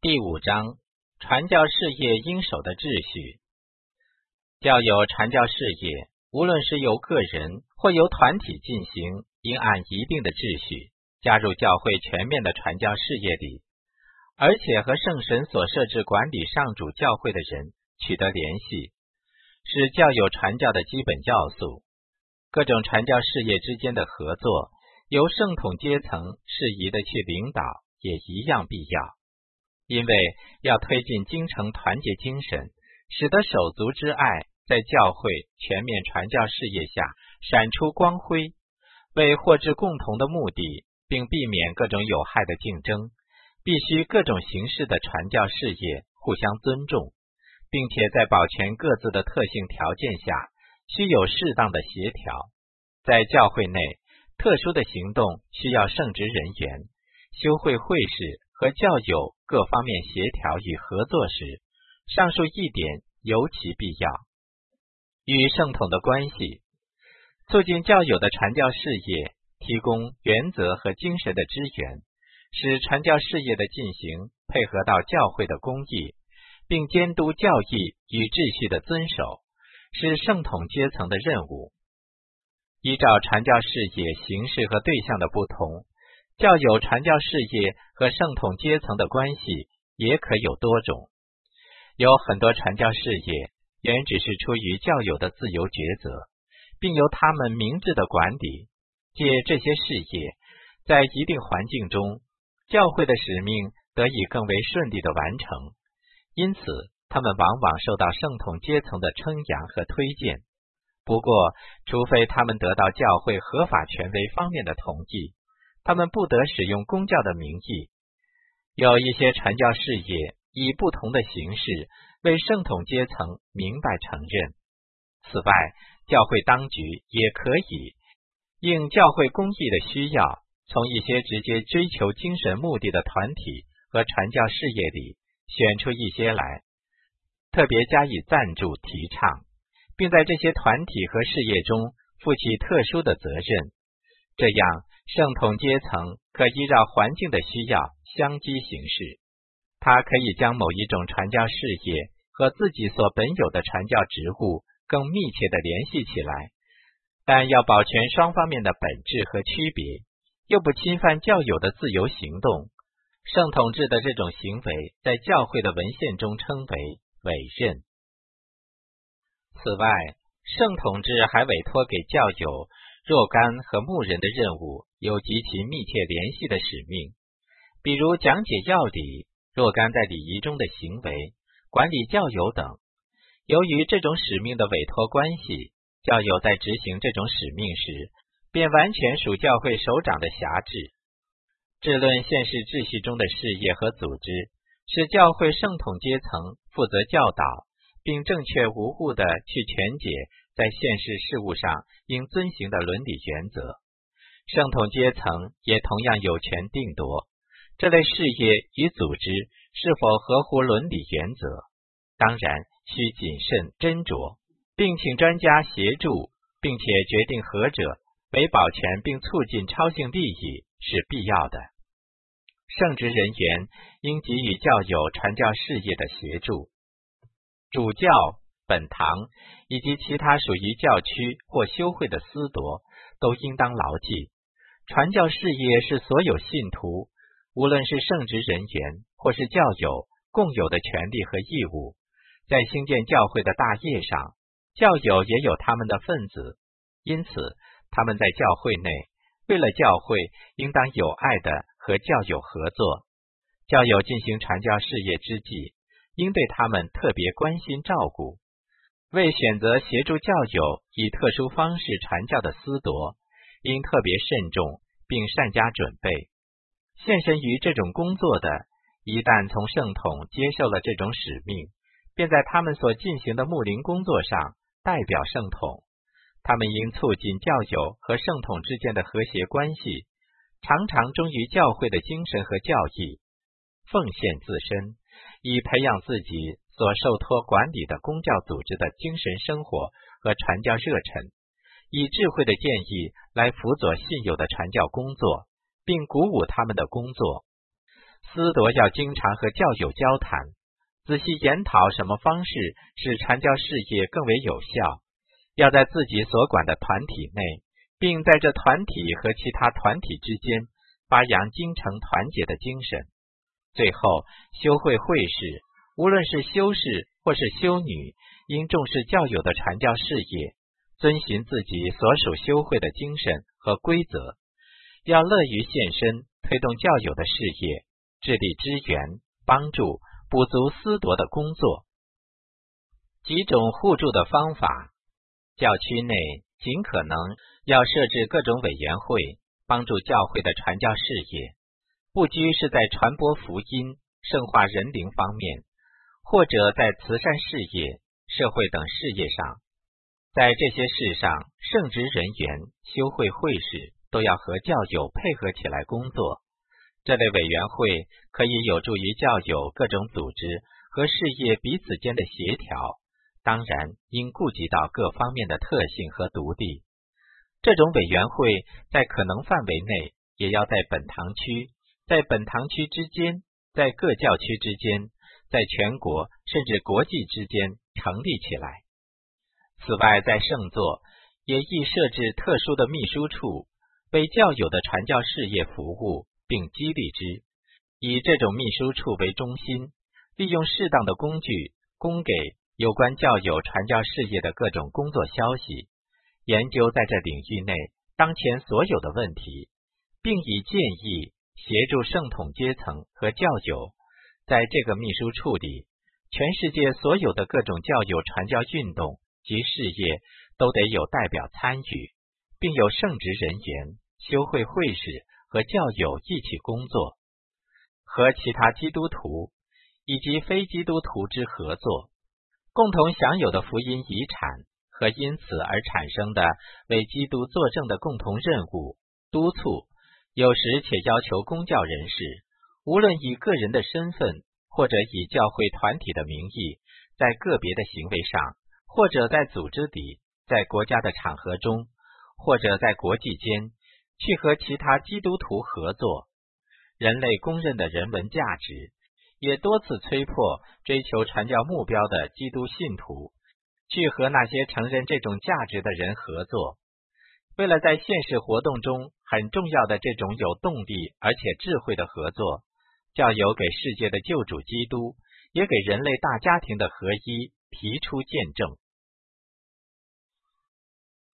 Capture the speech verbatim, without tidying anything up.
第五章，传教事业应守的秩序。教友传教事业，无论是由个人或由团体进行，应按一定的秩序，加入教会全面的传教事业里，而且和圣神所设置管理上主教会的人取得联系，是教友传教的基本要素。各种传教事业之间的合作，由圣统阶层适宜的去领导，也一样必要。因为要推进精诚团结精神，使得手足之爱在教会全面传教事业下闪出光辉，为获致共同的目的，并避免各种有害的竞争，必须各种形式的传教事业互相尊重，并且在保全各自的特性条件下，需有适当的协调。在教会内，特殊的行动需要圣职人员、修会会士和教友各方面协调与合作时，上述一点尤其必要。与圣统的关系，促进教友的传教事业，提供原则和精神的支援，使传教事业的进行配合到教会的公义，并监督教义与秩序的遵守，是圣统阶层的任务。依照传教事业形式和对象的不同，教友传教事业和圣统阶层的关系也可有多种。有很多传教事业原只是出于教友的自由抉择，并由他们明智的管理。借这些事业，在一定环境中，教会的使命得以更为顺利的完成，因此他们往往受到圣统阶层的称扬和推荐。不过，除非他们得到教会合法权威方面的同意，他们不得使用公教的名义。有一些传教事业以不同的形式为圣统阶层明白承认。此外，教会当局也可以应教会公义的需要，从一些直接追求精神目的的团体和传教事业里选出一些来，特别加以赞助提倡，并在这些团体和事业中负起特殊的责任。这样，圣统阶层可依照环境的需要相机行事。他可以将某一种传教事业和自己所本有的传教职务更密切地联系起来，但要保全双方面的本质和区别，又不侵犯教友的自由行动。圣统制的这种行为在教会的文献中称为委任。此外，圣统制还委托给教友若干和牧人的任务有极其密切联系的使命，比如讲解要理、若干在礼仪中的行为、管理教友等。由于这种使命的委托关系，教友在执行这种使命时，便完全属教会首长的辖制。治论现世秩序中的事业和组织，是教会圣统阶层负责教导，并正确无误地去全解在现世事务上应遵行的伦理原则。圣统阶层也同样有权定夺这类事业与组织是否合乎伦理原则，当然需谨慎斟酌，并请专家协助，并且决定何者为保全并促进超性利益是必要的。圣职人员应给予教友传教事业的协助。主教、本堂以及其他属于教区或修会的司铎都应当牢记，传教事业是所有信徒，无论是圣职人员或是教友共有的权利和义务。在兴建教会的大业上，教友也有他们的份子，因此他们在教会内为了教会应当有爱的和教友合作。教友进行传教事业之际，应对他们特别关心照顾。为选择协助教友以特殊方式传教的司铎，应特别慎重并善加准备。献身于这种工作的，一旦从圣统接受了这种使命，便在他们所进行的牧灵工作上代表圣统。他们应促进教友和圣统之间的和谐关系，常常忠于教会的精神和教义，奉献自身，以培养自己所受托管理的公教组织的精神生活和传教热忱，以智慧的建议来辅佐信友的传教工作，并鼓舞他们的工作。 司铎要经常和教友交谈，仔细研讨什么方式使传教事业更为有效，要在自己所管的团体内，并在这团体和其他团体之间发扬精诚团结的精神。最后，修会会士，无论是修士或是修女，应重视教友的传教事业，遵循自己所属修会的精神和规则，要乐于献身，推动教友的事业，致力支援、帮助、补足司铎的工作。几种互助的方法：教区内尽可能要设置各种委员会，帮助教会的传教事业，不拘是在传播福音、圣化人灵方面，或者在慈善事业、社会等事业上。在这些事上，圣职人员、修会会士都要和教友配合起来工作。这类委员会可以有助于教友各种组织和事业彼此间的协调，当然应顾及到各方面的特性和独立。这种委员会在可能范围内，也要在本堂区、在本堂区之间、在各教区之间、在全国甚至国际之间成立起来。此外，在圣座也宜设置特殊的秘书处，为教友的传教事业服务，并激励之。以这种秘书处为中心，利用适当的工具，供给有关教友传教事业的各种工作消息，研究在这领域内当前所有的问题，并以建议协助圣统阶层和教友。在这个秘书处里，全世界所有的各种教友传教运动及事业都得有代表参与，并有圣职人员、修会会士和教友一起工作，和其他基督徒以及非基督徒之合作，共同享有的福音遗产和因此而产生的为基督作证的共同任务，督促，有时且要求公教人士，无论以个人的身份或者以教会团体的名义，在个别的行为上，或者在组织里，在国家的场合中，或者在国际间，去和其他基督徒合作。人类公认的人文价值也多次催迫追求传教目标的基督信徒去和那些承认这种价值的人合作。为了在现实活动中很重要的这种有动力而且智慧的合作，教友给世界的救主基督，也给人类大家庭的合一提出见证。